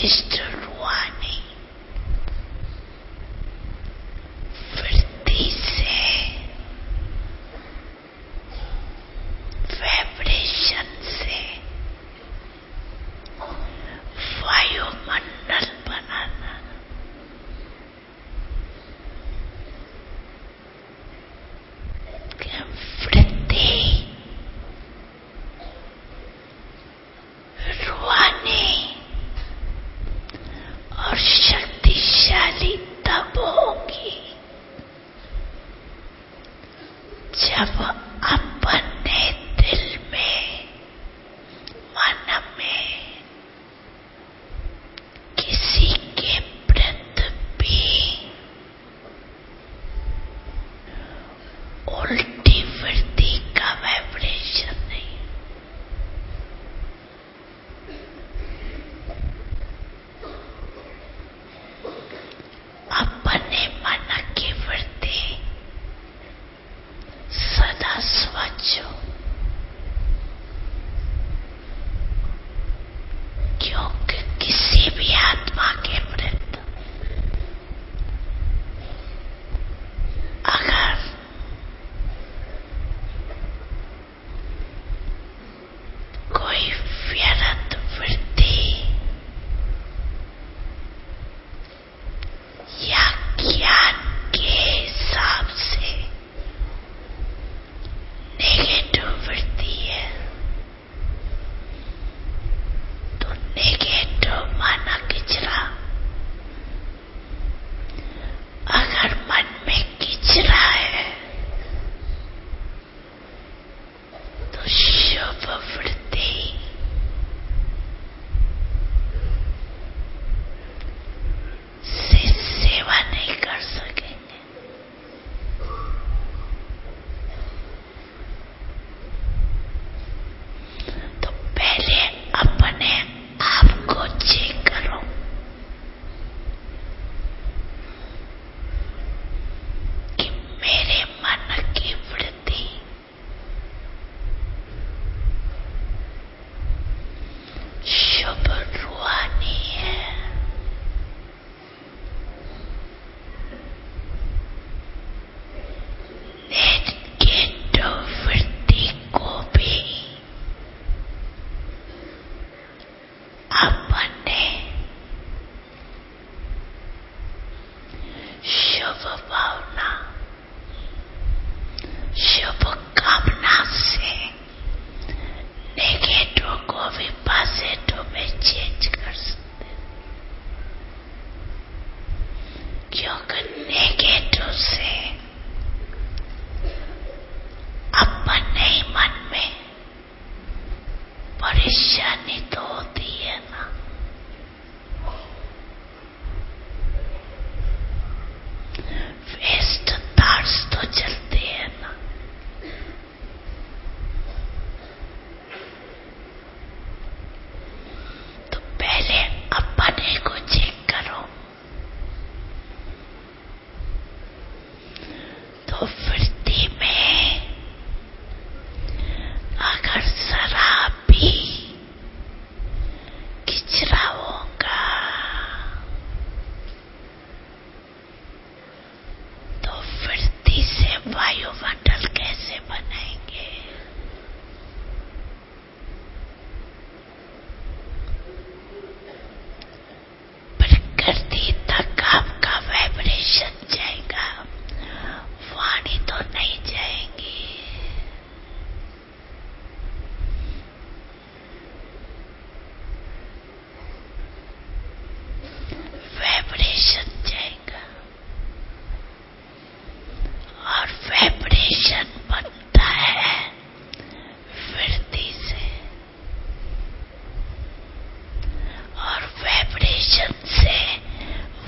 श्रेष्ठ रूहानी वृत्ति से, वाइब्रेशन से वायुमंडल बनाना। वृत्ति रूहानी और शक्तिशाली तब होगी जब अपने दिल में, मन में किसी के प्रति भी उल्टी वृत्ति का वाइब्रेशन नहीं, अपने मन की वृत्ति सदा स्वच्छ हो। क्योंकि किसी भी आत्मा के प्रति अगर कोई व्यर्थ वृत्ति या ज्ञान के हिसाब से नेगेटिव वृत्ति है, तो नेगेटिव माना किचरा। अगर मन में किचरा है तो शुभ वृत्ति से सेवा नहीं कर सकेंगे। तो पहले अपने आप को चेक करो कि मेरे मन की वृत्ति शुभ रूहानी है, नेगेटिव वृत्ति को भी अपने शुभ भावना, शुभ कामना से नेगेटिव को भी पॉजिटिव में चेंज कर सकते हैं। क्योंकि नेगेटिव से अपने ही मन में परेशानी तो होती है ना। वेस्ट तार्स तो चलते हैं ना। तो पहले अपने को चेक करो। तो वृत्ति में अगर जरा भी किचरा होगा तो वृत्ति से वायुमंडल कैसे बनेंगे? प्रकृति तक आपका वाइब्रेशन जाएगा, वाणी तो नहीं जाएंगी। वाइब्रेशन जाएगा और वाइब्रेशन बनता है वृत्ति से, और वाइब्रेशन से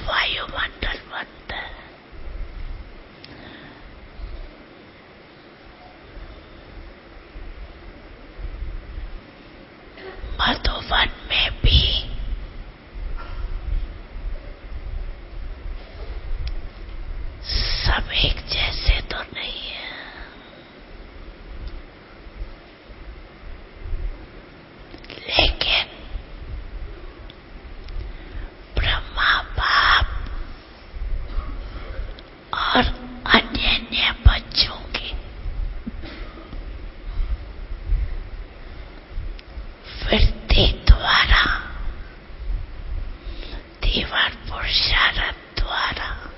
और पुरुषार्थ द्वारा